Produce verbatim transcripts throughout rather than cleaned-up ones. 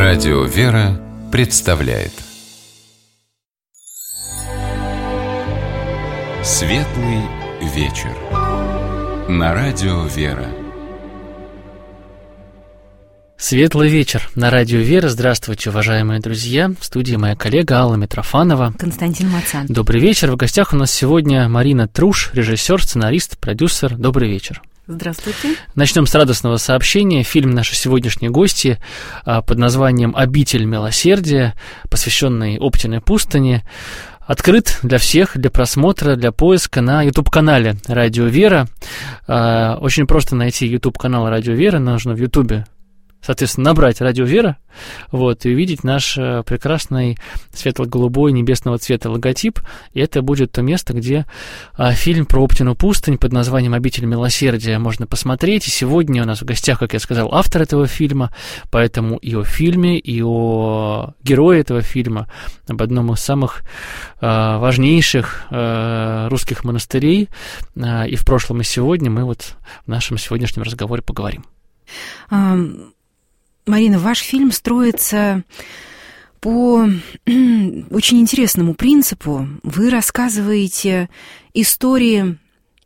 Радио «Вера» представляет Светлый вечер на Радио «Вера». Светлый вечер на Радио «Вера». Здравствуйте, уважаемые друзья. В студии моя коллега Алла Митрофанова. Константин Мацан. Добрый вечер. В гостях у нас сегодня Марина Труш, режиссер, сценарист, продюсер. Добрый вечер. Здравствуйте. Начнем с радостного сообщения. Фильм нашей сегодняшней гости под названием «Обитель милосердия», посвященный Оптиной пустыне, открыт для всех, для просмотра, для поиска на YouTube-канале «Радио Вера». Очень просто найти YouTube-канал «Радио Вера». Нужно в YouTube, соответственно, набрать «Радио Вера», вот, и увидеть наш прекрасный светло-голубой небесного цвета логотип. И это будет то место, где а, фильм про Оптину пустынь под названием «Обитель милосердия» можно посмотреть. И сегодня у нас в гостях, как я сказал, автор этого фильма, поэтому и о фильме, и о герое этого фильма, об одном из самых а, важнейших а, русских монастырей, а, и в прошлом, и сегодня мы вот в нашем сегодняшнем разговоре поговорим. Um... Марина, ваш фильм строится по очень интересному принципу. Вы рассказываете истории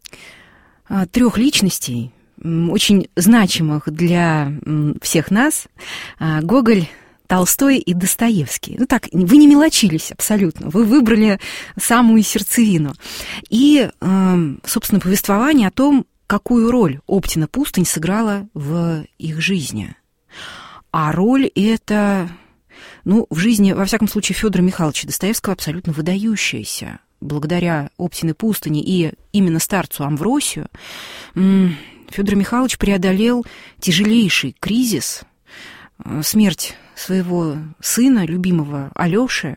трех личностей, очень значимых для всех нас: Гоголь, Толстой и Достоевский. Ну так, вы не мелочились абсолютно, вы выбрали самую сердцевину. И, собственно, повествование о том, какую роль Оптина пустынь сыграла в их жизни. А роль эта, ну, в жизни, во всяком случае, Фёдора Михайловича Достоевского абсолютно выдающаяся. Благодаря Оптиной пустыне и именно старцу Амвросию Фёдор Михайлович преодолел тяжелейший кризис, смерть своего сына, любимого Алёши,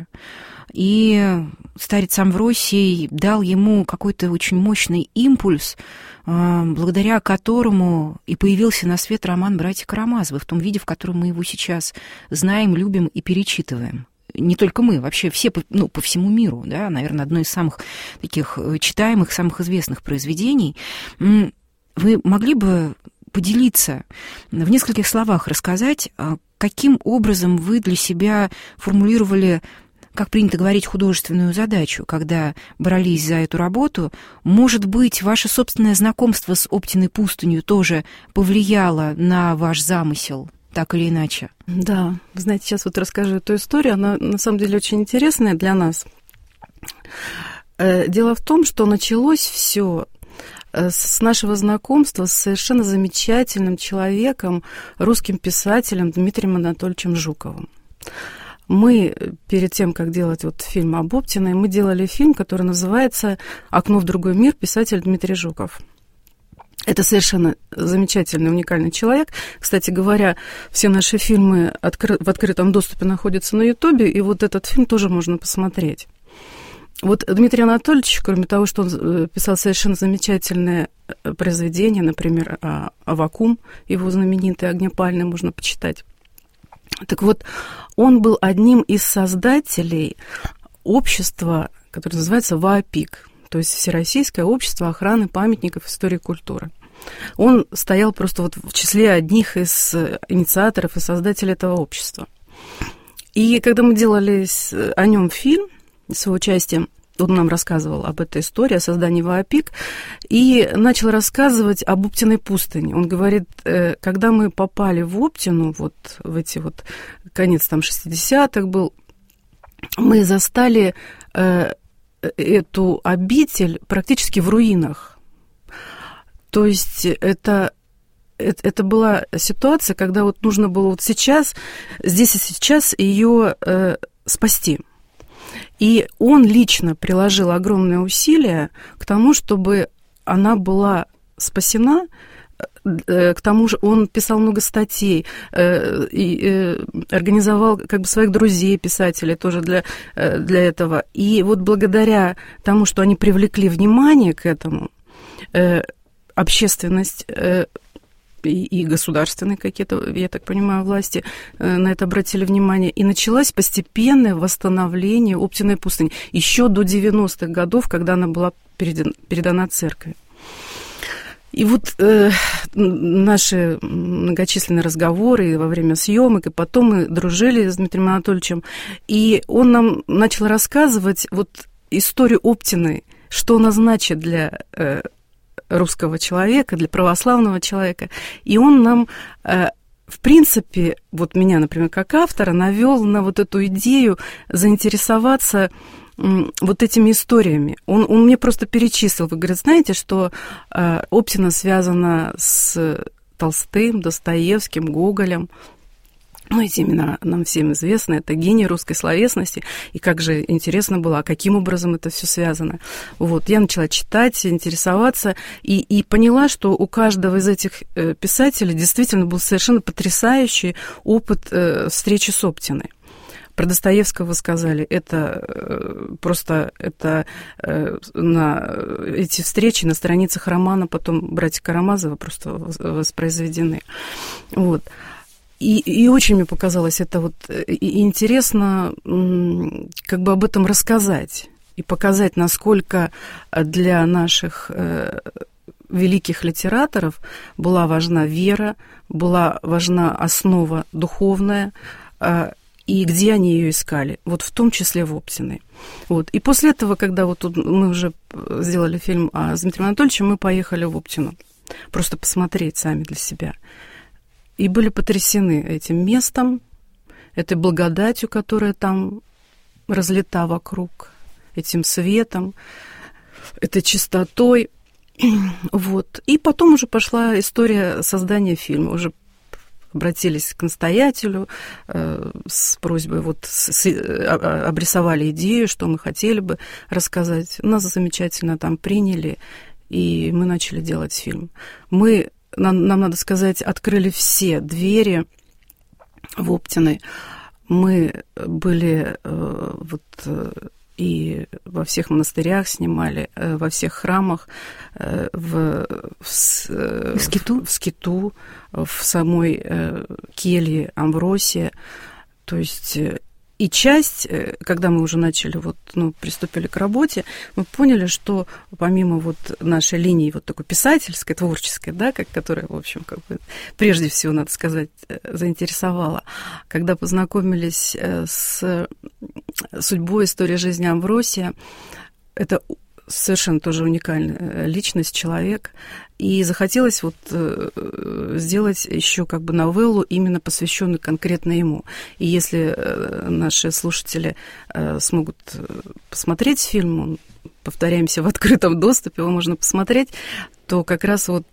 и старец Амвросий дал ему какой-то очень мощный импульс, благодаря которому и появился на свет роман «Братья Карамазовы» в том виде, в котором мы его сейчас знаем, любим и перечитываем. Не только мы, вообще все, ну, по всему миру, да, наверное, одно из самых таких читаемых, самых известных произведений. Вы могли бы поделиться, в нескольких словах рассказать, каким образом вы для себя формулировали, как принято говорить, художественную задачу, когда брались за эту работу? Может быть, ваше собственное знакомство с Оптиной пустынью тоже повлияло на ваш замысел, так или иначе? Да, вы знаете, сейчас вот расскажу эту историю, она на самом деле очень интересная для нас. Дело в том, что началось все с нашего знакомства с совершенно замечательным человеком, русским писателем Дмитрием Анатольевичем Жуковым. Мы перед тем, как делать вот фильм об Оптиной, мы делали фильм, который называется «Окно в другой мир», писатель Дмитрий Жуков. Это совершенно замечательный, уникальный человек. Кстати говоря, все наши фильмы откры... в открытом доступе находятся на Ютубе, и вот этот фильм тоже можно посмотреть. Вот Дмитрий Анатольевич, кроме того, что он писал совершенно замечательные произведения, например, «Аввакум», его знаменитый «Огнепальный», можно почитать. Так вот, он был одним из создателей общества, которое называется ВАОПИК, то есть Всероссийское общество охраны памятников истории и культуры. Он стоял просто вот в числе одних из инициаторов и создателей этого общества. И когда мы делали о нем фильм с его участием, он нам рассказывал об этой истории, о создании ВАОПИК, и начал рассказывать об Оптиной пустыне. Он говорит, когда мы попали в Оптину, вот в эти вот, конец там шестидесятых был, мы застали э, эту обитель практически в руинах. То есть это, это, это была ситуация, когда вот нужно было вот сейчас, здесь и сейчас ее э, спасти. И он лично приложил огромные усилия к тому, чтобы она была спасена. К тому же он писал много статей и организовал как бы своих друзей, писателей тоже для, для этого. И вот благодаря тому, что они привлекли внимание к этому, общественность и, и государственные какие-то, я так понимаю, власти на это обратили внимание, и началось постепенное восстановление Оптиной пустыни еще до девяностых годов, когда она была передана, передана церкви. И вот э, наши многочисленные разговоры во время съемок, и потом мы дружили с Дмитрием Анатольевичем, и он нам начал рассказывать вот историю Оптиной, что она значит для э, русского человека, для православного человека. И он нам, э, в принципе, вот меня, например, как автора, навел на вот эту идею заинтересоваться вот этими историями. Он, он мне просто перечислил. Вы, говорит, знаете, что э, Оптина связана с Толстым, Достоевским, Гоголем. Ну, эти имена нам всем известны. Это гений русской словесности. И как же интересно было, а каким образом это все связано. Вот. Я начала читать, интересоваться, и, и поняла, что у каждого из этих э, писателей действительно был совершенно потрясающий опыт э, встречи с Оптиной. Про Достоевского вы сказали, это э, просто это, э, на эти встречи на страницах романа потом братья Карамазовы просто воспроизведены. Вот. И, и очень мне показалось это вот интересно как бы об этом рассказать и показать, насколько для наших э, великих литераторов была важна вера, была важна основа духовная, э, и где они ее искали, вот в том числе в Оптиной. Вот. И после этого, когда вот тут мы уже сделали фильм с Дмитрием Анатольевичем, мы поехали в Оптину, просто посмотреть сами для себя. И были потрясены этим местом, этой благодатью, которая там разлита вокруг, этим светом, этой чистотой. Вот. И потом уже пошла история создания фильма, уже обратились к настоятелю э, с просьбой, вот с, а, обрисовали идею, что мы хотели бы рассказать. Нас замечательно там приняли, и мы начали делать фильм. Мы, нам, нам надо сказать, открыли все двери в Оптиной. Мы были э, вот... и во всех монастырях снимали, во всех храмах, в, в, в, скиту? в скиту, в самой келье Амвросия. То есть и часть, когда мы уже начали, вот, ну, приступили к работе, мы поняли, что помимо вот нашей линии вот такой писательской, творческой, да, как, которая, в общем, как бы, прежде всего, надо сказать, заинтересовала, когда познакомились с судьбой, историей жизни Амвросия, это совершенно тоже уникальная личность, человек, и захотелось вот сделать еще как бы новеллу, именно посвященную конкретно ему. И если наши слушатели смогут посмотреть фильм, он, повторяемся, в открытом доступе, его можно посмотреть, то как раз вот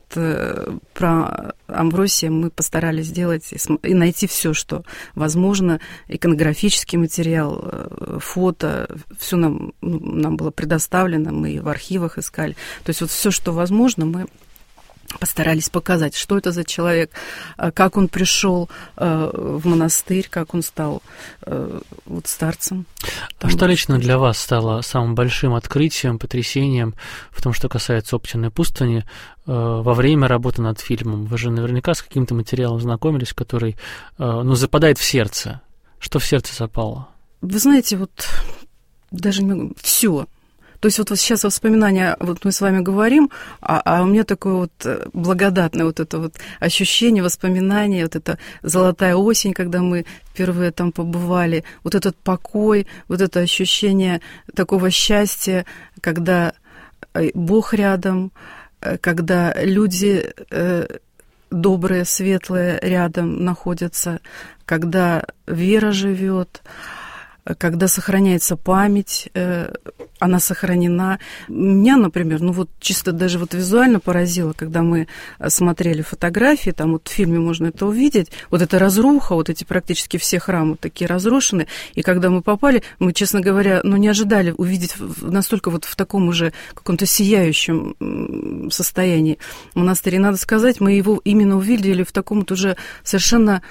про Амвросия мы постарались сделать и найти все, что возможно, иконографический материал, фото, все нам, нам было предоставлено, мы в архивах искали. То есть вот все, что возможно, мы постарались показать, что это за человек, как он пришел в монастырь, как он стал вот старцем. А что лично для вас стало самым большим открытием, потрясением в том, что касается Оптиной пустыни во время работы над фильмом? Вы же наверняка с каким-то материалом знакомились, который, ну, западает в сердце. Что в сердце запало? Вы знаете, вот даже все. То есть вот, вот сейчас воспоминания, вот мы с вами говорим, а, а у меня такое вот благодатное вот это вот ощущение, воспоминание, вот эта золотая осень, когда мы впервые там побывали, вот этот покой, вот это ощущение такого счастья, когда Бог рядом, когда люди добрые, светлые рядом находятся, когда вера живет, когда сохраняется память, она сохранена. Меня, например, ну вот чисто даже вот визуально поразило, когда мы смотрели фотографии, там вот в фильме можно это увидеть, вот эта разруха, вот эти практически все храмы такие разрушены, и когда мы попали, мы, честно говоря, ну не ожидали увидеть настолько вот в таком уже каком-то сияющем состоянии монастырь. И надо сказать, мы его именно увидели в таком вот уже совершенно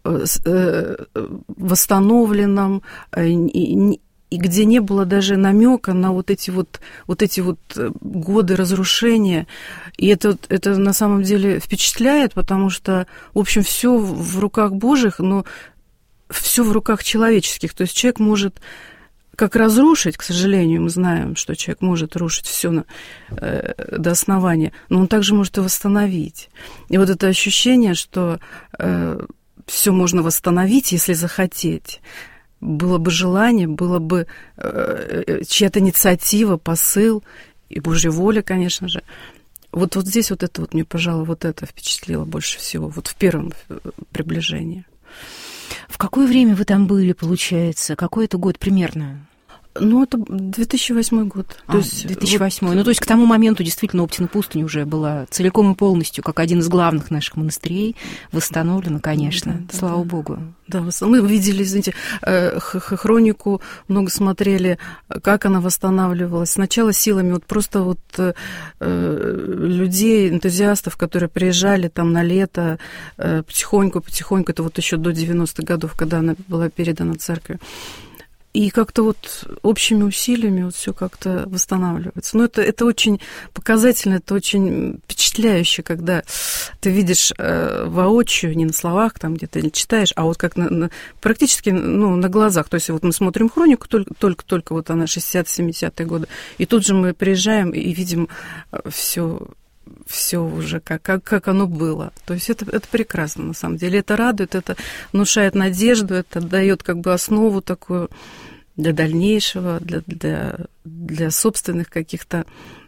восстановленном, и, и где не было даже намека на вот эти вот, вот эти вот годы разрушения. И это, это на самом деле впечатляет, потому что, в общем, все в руках Божьих, но все в руках человеческих. То есть человек может как разрушить, к сожалению, мы знаем, что человек может рушить все на, э, до основания, но он также может и восстановить. И вот это ощущение, что э, все можно восстановить, если захотеть. Было бы желание, было бы э, чья-то инициатива, посыл и Божья воля, конечно же. Вот, вот здесь вот это вот мне, пожалуй, вот это впечатлило больше всего, вот в первом приближении. В какое время вы там были, получается? Какой это год примерно? Ну, это две тысячи восьмой год. А, то есть, две тысячи восьмой. Вот... Ну, то есть к тому моменту действительно Оптина пустынь уже была целиком и полностью, как один из главных наших монастырей, восстановлена, конечно, да, да, слава да. Богу. Да, мы видели, извините, хронику, много смотрели, как она восстанавливалась. Сначала силами вот просто вот людей, энтузиастов, которые приезжали там на лето, потихоньку, потихоньку, это вот еще до девяностых годов, когда она была передана церкви. И как-то вот общими усилиями вот все как-то восстанавливается. Но это, это очень показательно, это очень впечатляюще, когда ты видишь э, воочию, не на словах там где-то, или читаешь, а вот как на, на, практически ну, на глазах. То есть вот мы смотрим хронику, только, только, только вот она шестидесятые-семидесятые годы, и тут же мы приезжаем и видим все... все уже как, как, как оно было. То есть это, это прекрасно, на самом деле. Это радует, это внушает надежду, это дает как бы основу такую для дальнейшего, для, для, для собственных каких-то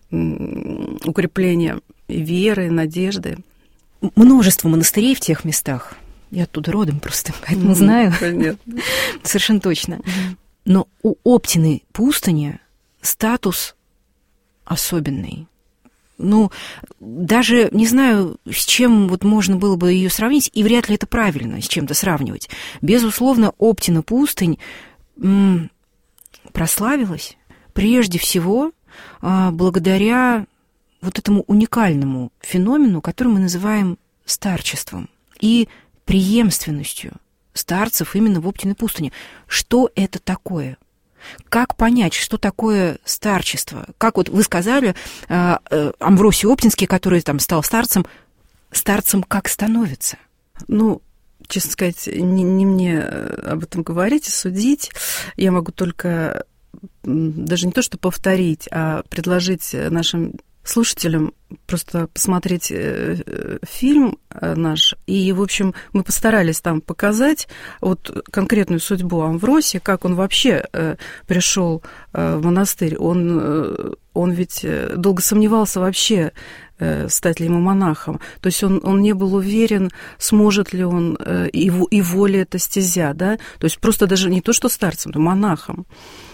м, укрепления веры, надежды. Множество монастырей в тех местах. Я оттуда родом просто, поэтому mm-hmm. знаю. Понятно. Совершенно точно. Mm-hmm. Но у Оптиной пустыни статус особенный. Ну, даже не знаю, с чем вот можно было бы ее сравнить, и вряд ли это правильно с чем-то сравнивать. Безусловно, Оптина пустынь м- прославилась прежде всего а, благодаря вот этому уникальному феномену, который мы называем старчеством и преемственностью старцев именно в Оптиной пустыне. Что это такое? Как понять, что такое старчество? Как вот вы сказали, Амвросий Оптинский, который там стал старцем, старцем как становится? Ну, честно сказать, не, не мне об этом говорить и судить. Я могу только даже не то, что повторить, а предложить нашим слушателям просто посмотреть фильм наш. И, в общем, мы постарались там показать вот конкретную судьбу Амвросия, как он вообще пришел в монастырь. Он, он ведь долго сомневался вообще, стать ли ему монахом. То есть он, он не был уверен, сможет ли он, его, его ли эта стезя, да? То есть просто даже не то, что старцем, но монахом.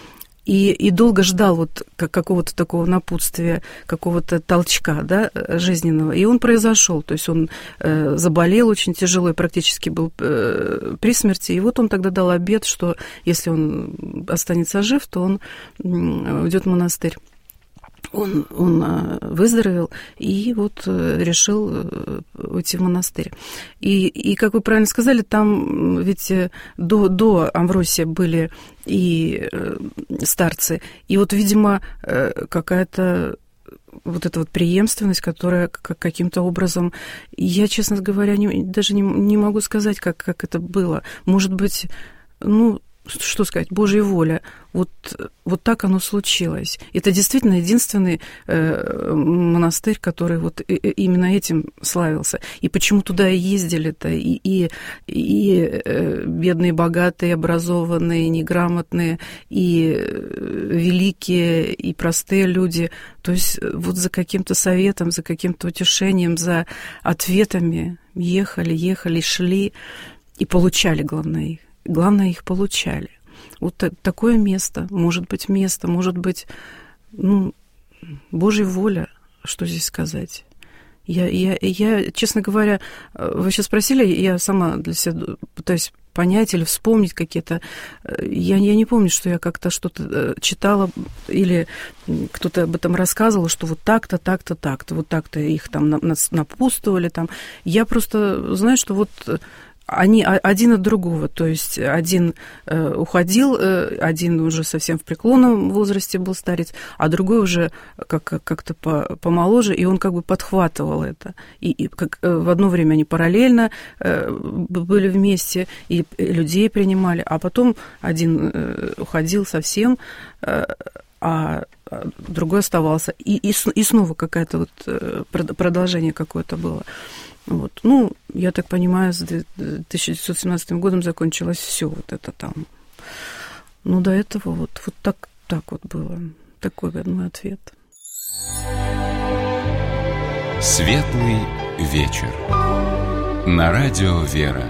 И, и долго ждал вот как, какого-то такого напутствия, какого-то толчка, да, жизненного. И он произошел. То есть он э, заболел очень тяжело и практически был э, при смерти. И вот он тогда дал обет, что если он останется жив, то он э, уйдет в монастырь. Он, он выздоровел и вот решил уйти в монастырь. И, и, как вы правильно сказали, там ведь до, до Амвросия были и старцы. И вот, видимо, какая-то вот эта вот преемственность, которая каким-то образом... Я, честно говоря, не, даже не, не могу сказать, как, как это было. Может быть, ну... что сказать, Божья воля. Вот, вот так оно случилось. Это действительно единственный э, монастырь, который вот и, и именно этим славился. И почему туда и ездили-то, и, и, и э, бедные, богатые, образованные, неграмотные, и э, великие, и простые люди. То есть вот за каким-то советом, за каким-то утешением, за ответами ехали, ехали, шли и получали, главное, их. Главное, их получали. Вот такое место, может быть, место, может быть, ну, Божья воля, что здесь сказать. Я, я, я, честно говоря, вы сейчас спросили, я сама для себя пытаюсь понять или вспомнить какие-то... Я, я не помню, что я как-то что-то читала или кто-то об этом рассказывал, что вот так-то, так-то, так-то, вот так-то их там напутствовали. Там. Я просто знаю, что вот... они один от другого, то есть один э, уходил, э, один уже совсем в преклонном возрасте был старец, а другой уже как, как-то по, помоложе, и он как бы подхватывал это. И, и как, э, в одно время они параллельно э, были вместе, и людей принимали, а потом один э, уходил совсем, э, а другой оставался. И, и, и снова какое-то вот э, продолжение какое-то было. Вот. Ну, я так понимаю, с тысяча девятьсот семнадцатым годом закончилось все вот это там. Ну, до этого вот, вот так, так вот было. Такой вот мой ответ. Светлый вечер. На радио «Вера».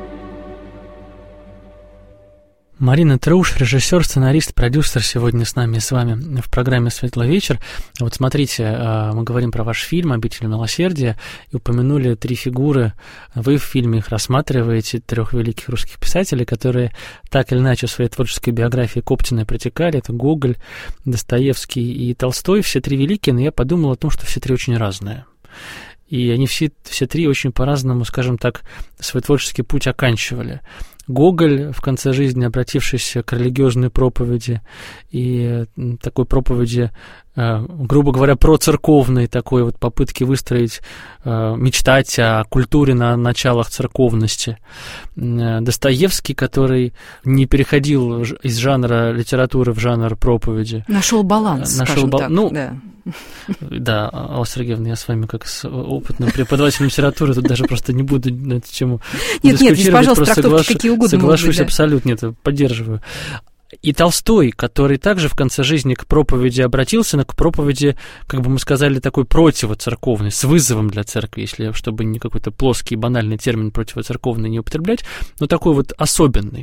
Марина Труш, режиссер, сценарист, продюсер, сегодня с нами, с вами в программе «Светлый вечер». Вот смотрите, мы говорим про ваш фильм «Обитель милосердия» и упомянули три фигуры. Вы в фильме их рассматриваете, трех великих русских писателей, которые так или иначе в своей творческой биографии к Оптиной протекали. Это Гоголь, Достоевский и Толстой. Все три великие, но я подумал о том, что все три очень разные. И они все, все три очень по-разному, скажем так, свой творческий путь оканчивали. Гоголь, в конце жизни обратившийся к религиозной проповеди и такой проповеди, грубо говоря, процерковной, такой вот попытки выстроить, мечтать о культуре на началах церковности. Достоевский, который не переходил из жанра литературы в жанр проповеди. Нашел баланс, Нашел скажем бал... так. Ну, да. Да, Алла Сергеевна, я с вами как с опытным преподавателем литературы тут даже просто не буду на эту тему Нет, нет, здесь, пожалуйста, просто трактовки соглаш... какие угодно соглашусь быть, да. абсолютно, нет, поддерживаю. И Толстой, который также в конце жизни к проповеди обратился, но к проповеди, как бы мы сказали, такой противоцерковной, с вызовом для церкви, если чтобы не какой-то плоский, банальный термин противоцерковный не употреблять, но такой вот особенный.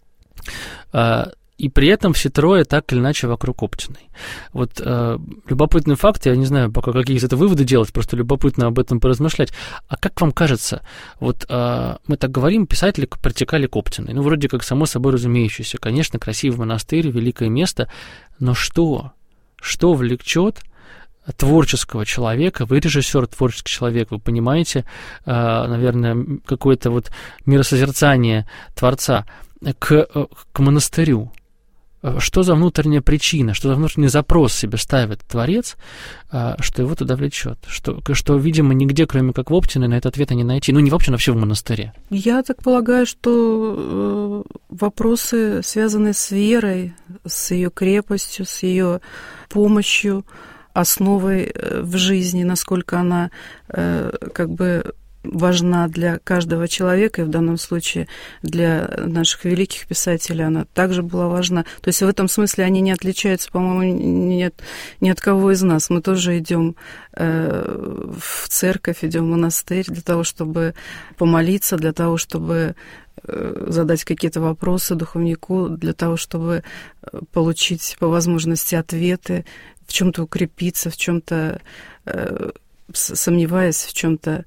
И при этом все трое так или иначе вокруг Оптиной. Вот э, любопытный факт, я не знаю, пока какие из этого выводы делать, просто любопытно об этом поразмышлять. А как вам кажется, вот э, мы так говорим, писатели протекали к Оптиной. Ну, вроде как само собой разумеющееся. Конечно, красивый монастырь, великое место. Но что? Что влечет творческого человека? Вы режиссер, творческий человек, вы понимаете, э, наверное, какое-то вот миросозерцание Творца к, к монастырю. Что за внутренняя причина, что за внутренний запрос себе ставит Творец, что его туда влечет? Что, что, видимо, нигде, кроме как в Оптиной, на этот ответ не найти. Ну, не в Оптиной, а вообще в монастыре. Я так полагаю, что вопросы, связанные с верой, с ее крепостью, с ее помощью, основой в жизни, насколько она как бы важна для каждого человека, и в данном случае для наших великих писателей она также была важна. То есть в этом смысле они не отличаются, по-моему, ни от, ни от кого из нас. Мы тоже идем э, в церковь, идем в монастырь для того, чтобы помолиться, для того, чтобы э, задать какие-то вопросы духовнику, для того, чтобы получить по возможности ответы, в чем-то укрепиться, в чем-то э, сомневаясь, в чем-то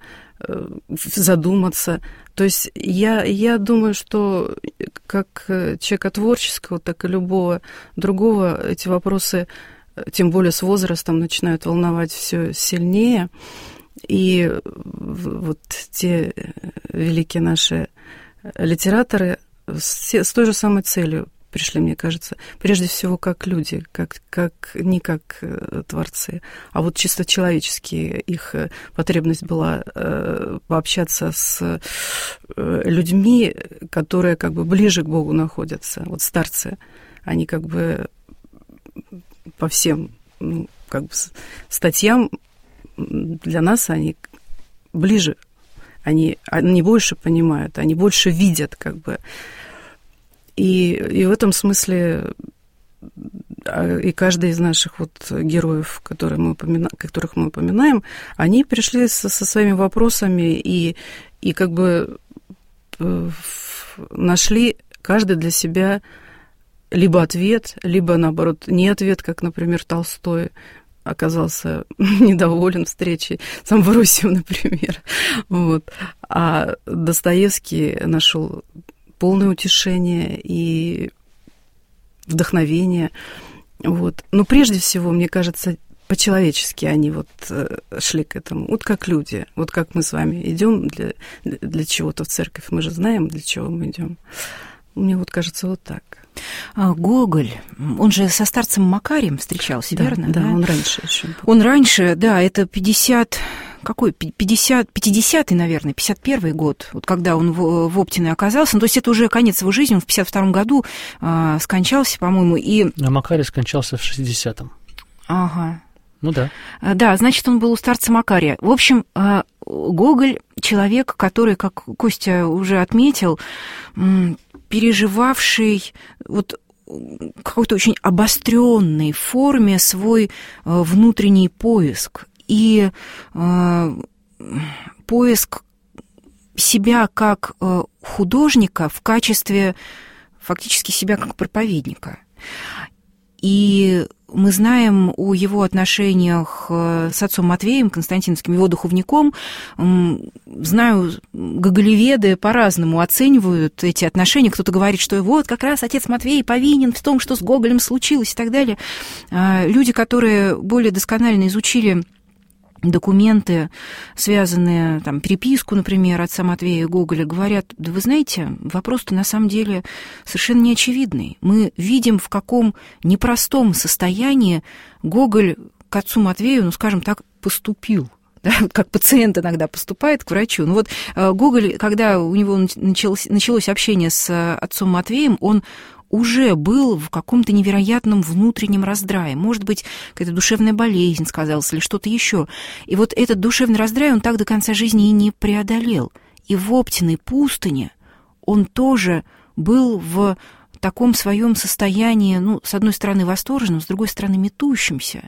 задуматься. То есть я, я думаю, что как человека творческого, так и любого другого эти вопросы, тем более с возрастом, начинают волновать все сильнее. И вот те великие наши литераторы с, с той же самой целью пришли, мне кажется, прежде всего как люди, как, как, не как э, творцы, а вот чисто человеческие. Их э, потребность была э, пообщаться с э, людьми, которые как бы ближе к Богу находятся. Вот старцы, они как бы по всем ну, как бы статьям для нас они ближе, они, они больше понимают, они больше видят как бы. И, и в этом смысле и каждый из наших вот героев, которые мы упомина, которых мы упоминаем, они пришли со, со своими вопросами и, и как бы нашли каждый для себя либо ответ, либо, наоборот, не ответ, как, например, Толстой оказался недоволен встречей с Амвросием, например. Вот. А Достоевский нашел полное утешение и вдохновение. Вот. Но прежде всего, мне кажется, по-человечески они вот шли к этому, вот как люди, вот как мы с вами идем для, для чего-то в церковь, мы же знаем, для чего мы идем. Мне вот кажется вот так. А Гоголь, он же со старцем Макарием встречался, да, верно? Да, да, он раньше еще был. Он раньше, да, это пятьдесят... Какой? пятьдесят, пятидесятый, наверное, пятьдесят первый год, вот когда он в, в Оптиной оказался. Ну, то есть это уже конец его жизни, он в пятьдесят втором году а, скончался, по-моему, и... А Макарий скончался в шестидесятом. Ага. Ну да. Да, значит, он был у старца Макария. В общем, Гоголь — человек, который, как Костя уже отметил, переживавший вот какой-то очень обостренной форме свой внутренний поиск. И э, поиск себя как э, художника в качестве фактически себя как проповедника. И мы знаем о его отношениях с отцом Матвеем Константиновским, его духовником. Знаю, гоголеведы по-разному оценивают эти отношения. Кто-то говорит, что вот как раз отец Матвей повинен в том, что с Гоголем случилось и так далее. Люди, которые более досконально изучили документы, связанные, там, переписку, например, отца Матвея и Гоголя, говорят, да вы знаете, вопрос-то на самом деле совершенно неочевидный. Мы видим, в каком непростом состоянии Гоголь к отцу Матвею, ну, скажем так, поступил. Да, как пациент иногда поступает к врачу. Ну вот Гоголь, когда у него началось, началось общение с отцом Матвеем, он уже был в каком-то невероятном внутреннем раздрае. Может быть, какая-то душевная болезнь сказалась или что-то еще. И вот этот душевный раздрай он так до конца жизни и не преодолел. И в Оптиной пустыне он тоже был в таком своем состоянии, ну, с одной стороны, восторженном, с другой стороны, метущемся.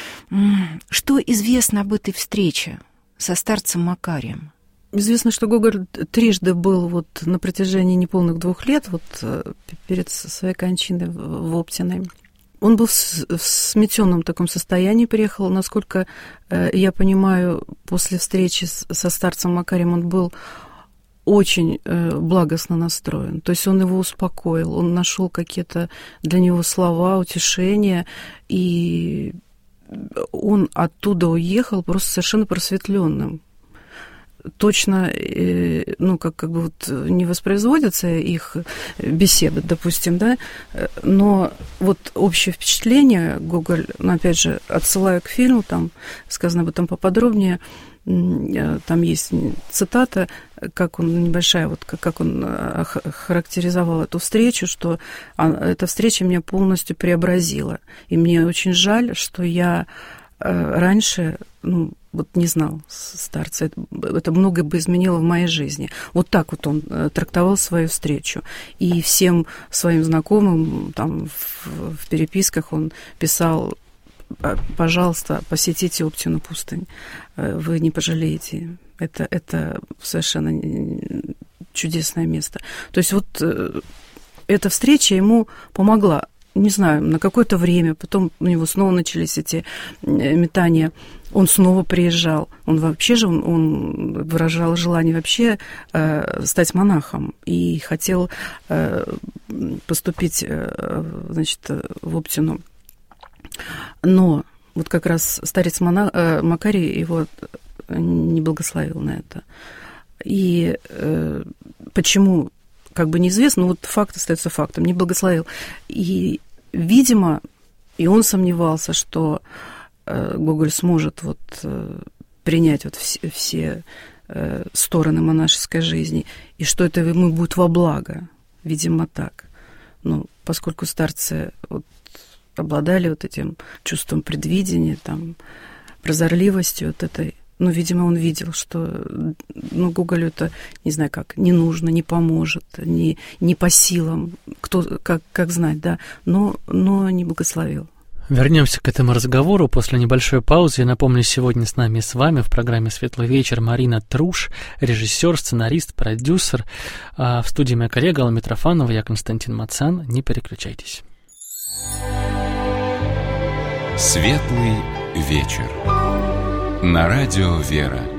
Что известно об этой встрече со старцем Макарием? Известно, что Гоголь трижды был вот на протяжении неполных двух лет, вот перед своей кончиной в Оптиной. Он был в сметенном таком состоянии, приехал, насколько я понимаю, после встречи со старцем Макарием он был очень благостно настроен. То есть он его успокоил, он нашел какие-то для него слова, утешения, и он оттуда уехал просто совершенно просветленным. Точно, ну, как, как бы вот не воспроизводятся их беседы, допустим, да, но вот общее впечатление Гоголь, ну, опять же, отсылаю к фильму, там сказано об этом поподробнее, там есть цитата, как он, небольшая, вот как он характеризовал эту встречу, что эта встреча меня полностью преобразила, и мне очень жаль, что я раньше, ну, вот не знал старца, это, это многое бы изменило в моей жизни. Вот так вот он трактовал свою встречу. И всем своим знакомым там в, в переписках он писал: пожалуйста, посетите Оптину пустынь, вы не пожалеете. Это, это совершенно чудесное место. То есть вот эта встреча ему помогла. Не знаю, на какое-то время, потом у него снова начались эти метания, он снова приезжал, он вообще же, он, он выражал желание вообще э, стать монахом и хотел э, поступить, э, значит, в Оптину. Но вот как раз старец монах, э, Макарий его не благословил на это. И э, почему... как бы неизвестно, но вот факт остается фактом, не благословил. И, видимо, и он сомневался, что э, Гоголь сможет вот, э, принять вот все, все э, стороны монашеской жизни, и что это ему будет во благо, видимо, так. Ну, поскольку старцы вот, обладали вот этим чувством предвидения, там, прозорливостью вот этой. Ну, видимо, он видел, что, ну, Гоголю это, не знаю как, не нужно, не поможет, не, не по силам, кто, как, как знать, да, но, но не благословил. Вернемся к этому разговору после небольшой паузы. Я напомню, сегодня с нами и с вами в программе «Светлый вечер» Марина Труш, режиссер, сценарист, продюсер. А в студии моя коллега Алла Митрофанова, я Константин Мацан. Не переключайтесь. «Светлый вечер» на радио «Вера».